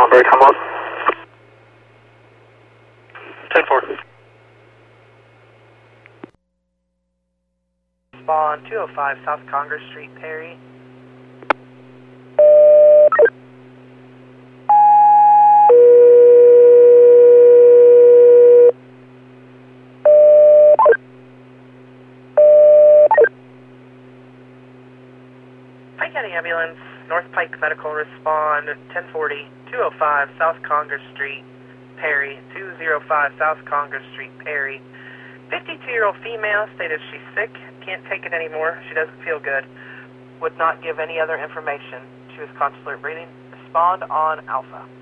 Cranberry, come on. 10-4. Spawn 205 South Congress Street, Perry. Pike County Ambulance, North Pike Medical, respond 1040, 205 South Congress Street, Perry, 205 South Congress Street, Perry. 52-year-old female stated she's sick, can't take it anymore, she doesn't feel good, would not give any other information. She was conscious alert breathing. Respond on Alpha.